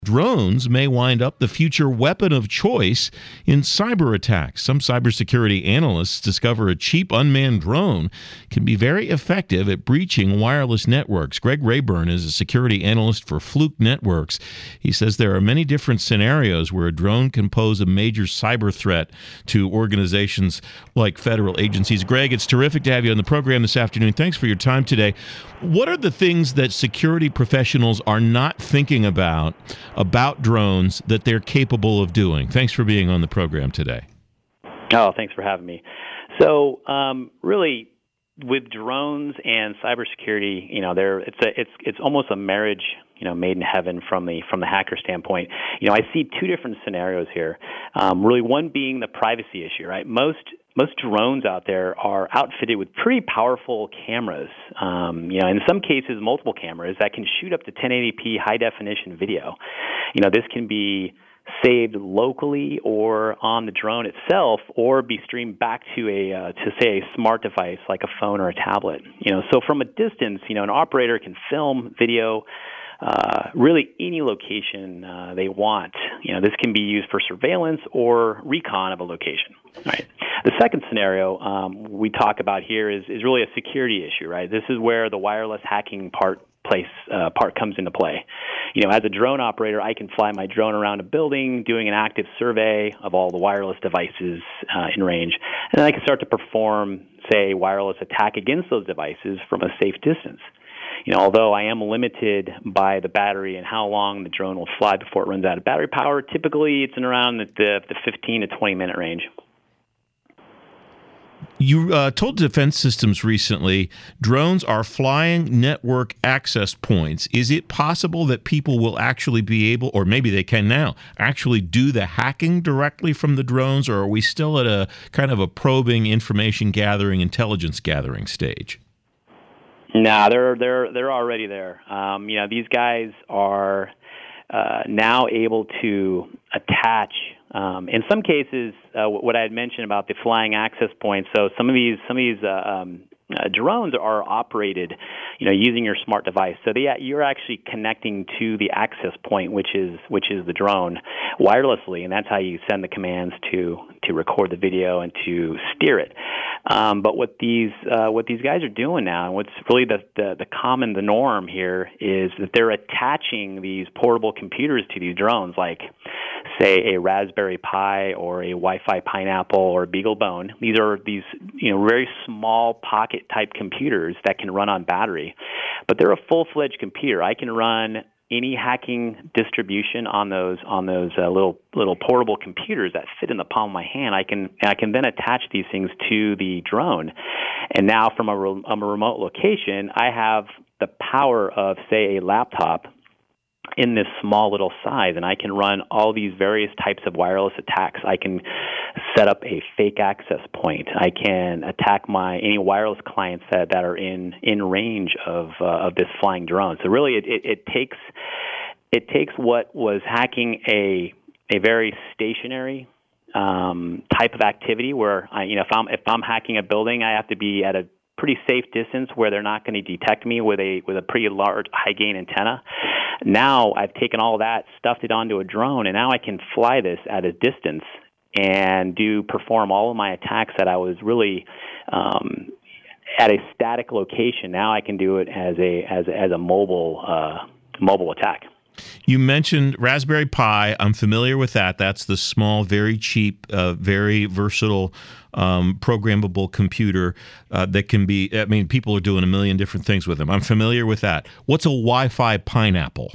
Drones may wind up the future weapon of choice in cyber attacks. Some cybersecurity analysts discover a cheap unmanned drone can be very effective at breaching wireless networks. Greg Rayburn is a security analyst for Fluke Networks. He says there are many different scenarios where a drone can pose a major cyber threat to organizations like federal agencies. Greg, it's terrific to have you on the program this afternoon. Thanks for your time today. What are the things that security professionals are not thinking about drones that they're capable of doing? Thanks for being on the program today. Oh, thanks for having me. So, really, with drones and cybersecurity, it's almost a marriage, made in heaven from the hacker standpoint. I see two different scenarios here. Really, one being the privacy issue, right? Most drones out there are outfitted with pretty powerful cameras. In some cases, multiple cameras that can shoot up to 1080p high-definition video. This can be saved locally or on the drone itself, or be streamed back to a smart device like a phone or a tablet. So from a distance, an operator can film video. Really any location they want. This can be used for surveillance or recon of a location. All right. The second scenario we talk about here is really a security issue, right? This is where the wireless hacking part comes into play. As a drone operator, I can fly my drone around a building, doing an active survey of all the wireless devices in range, and then I can start to perform, say, wireless attack against those devices from a safe distance. Although I am limited by the battery and how long the drone will fly before it runs out of battery power, typically it's in around the 15 to 20 minute range. You told Defense Systems recently drones are flying network access points. Is it possible that people will actually be able, or maybe they can now, actually do the hacking directly from the drones, or are we still at a kind of a probing, information gathering, intelligence gathering stage? No, they're already there. These guys are now able to attach. In some cases, what I had mentioned about the flying access points. So some of these drones are operated, using your smart device. So you're actually connecting to the access point, which is the drone, wirelessly, and that's how you send the commands to record the video and to steer it. But what these guys are doing now, and what's really the norm here, is that they're attaching these portable computers to these drones, like say a Raspberry Pi or a Wi-Fi Pineapple or BeagleBone. These are very small pocket type computers that can run on battery, but they're a full-fledged computer. I can run any hacking distribution on those little portable computers that fit in the palm of my hand. I can then attach these things to the drone, and now from a remote location, I have the power of, say, a laptop in this small little size, and I can run all these various types of wireless attacks. I can set up a fake access point. I can attack any wireless clients that are in range of this flying drone. So really, it takes what was hacking a very stationary type of activity, where if I'm hacking a building, I have to be at a pretty safe distance where they're not going to detect me with a pretty large high gain antenna. Now I've taken all that, stuffed it onto a drone, and now I can fly this at a distance and perform all of my attacks that I was really at a static location. Now I can do it as a mobile attack. You mentioned Raspberry Pi. I'm familiar with that. That's the small, very cheap, very versatile, programmable computer that can be, people are doing a million different things with them. I'm familiar with that. What's a Wi-Fi Pineapple?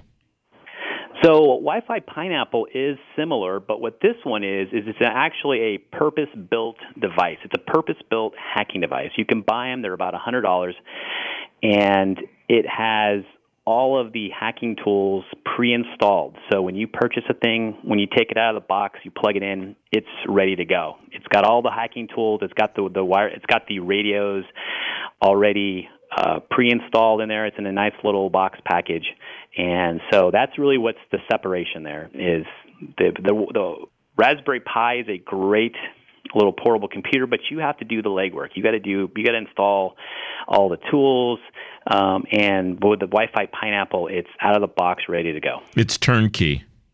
So Wi-Fi Pineapple is similar, but what this one is it's actually a purpose-built device. It's a purpose-built hacking device. You can buy them. They're about $100, and it has all of the hacking tools pre-installed. So when you purchase a thing, when you take it out of the box, you plug it in, it's ready to go. It's got all the hacking tools. It's got the wire. It's got the radios already pre-installed in there. It's in a nice little box package, and so that's really what's the separation there. Is the Raspberry Pi is a great little portable computer, but you have to do the legwork. You got to install all the tools, and with the Wi-Fi Pineapple, it's out of the box, ready to go. It's turnkey.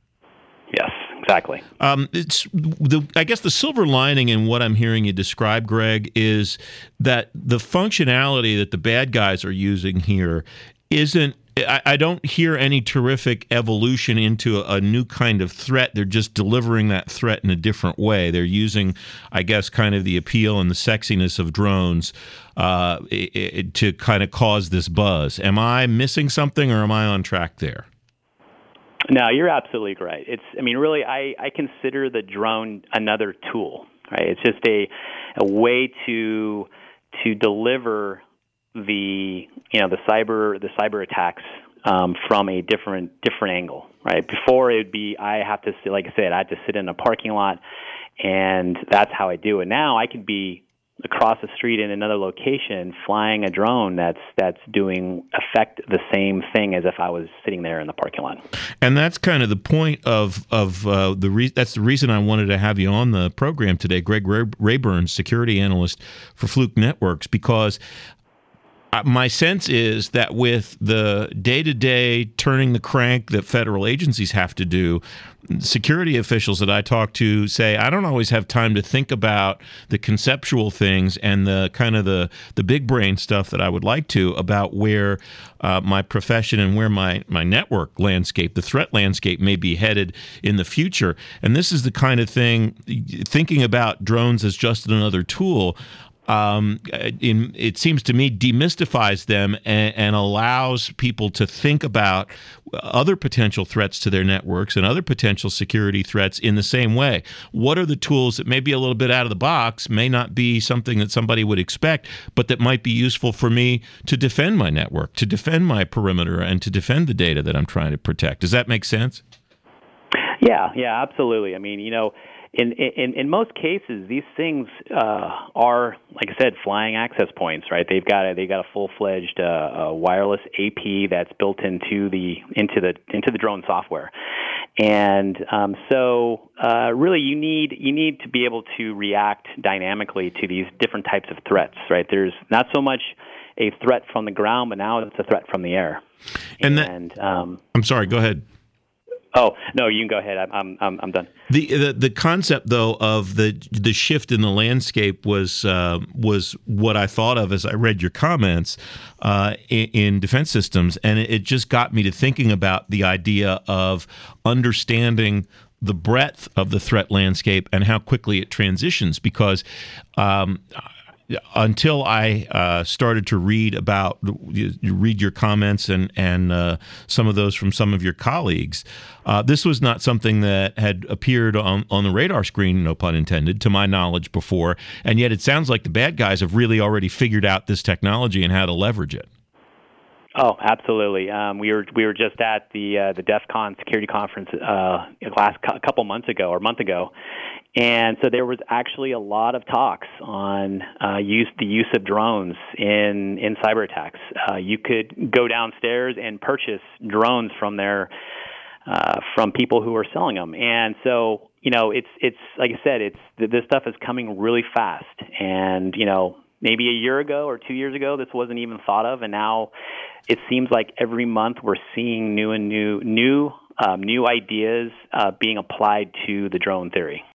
Exactly. I guess the silver lining in what I'm hearing you describe, Greg, is that the functionality that the bad guys are using here isn't. I don't hear any terrific evolution into a new kind of threat. They're just delivering that threat in a different way. They're using, I guess, kind of the appeal and the sexiness of drones to kind of cause this buzz. Am I missing something, or am I on track there? No, you're absolutely right. Really, I consider the drone another tool, right? It's just a way to deliver the cyber attacks from a different angle, right? Before it would be I have to, like I said, I had to sit in a parking lot, and that's how I do it. Now I could be across the street in another location flying a drone that's doing the same thing as if I was sitting there in the parking lot. And that's kind of the point of that's the reason I wanted to have you on the program today, Greg Rayburn, security analyst for Fluke Networks, because my sense is that with the day-to-day turning the crank that federal agencies have to do, security officials that I talk to say, I don't always have time to think about the conceptual things and the kind of the big brain stuff that I would like to about where my profession and where my network landscape, the threat landscape, may be headed in the future. And this is the kind of thing, thinking about drones as just another tool, it seems to me demystifies them and allows people to think about other potential threats to their networks and other potential security threats in the same way. What are the tools that may be a little bit out of the box, may not be something that somebody would expect, but that might be useful for me to defend my network, to defend my perimeter, and to defend the data that I'm trying to protect? Does that make sense? Yeah, absolutely. In most cases, these things are, like I said, flying access points, right? They've got a full-fledged wireless AP that's built into the drone software, and so really you need to be able to react dynamically to these different types of threats, right? There's not so much a threat from the ground, but now it's a threat from the air. I'm sorry. Go ahead. Oh no, you can go ahead. I'm done. The concept, though, of the shift in the landscape was what I thought of as I read your comments in defense systems, and it just got me to thinking about the idea of understanding the breadth of the threat landscape and how quickly it transitions, because until I started to read your comments and some of those from some of your colleagues, this was not something that had appeared on the radar screen, no pun intended, to my knowledge before. And yet it sounds like the bad guys have really already figured out this technology and how to leverage it. Oh, absolutely. We were just at the DEF CON security conference a month ago, and so there was actually a lot of talks on the use of drones in cyber attacks. You could go downstairs and purchase drones from people who are selling them, and so it's like I said, this stuff is coming really fast, and maybe a year ago or 2 years ago, this wasn't even thought of, and now it seems like every month we're seeing new ideas being applied to the drone theory.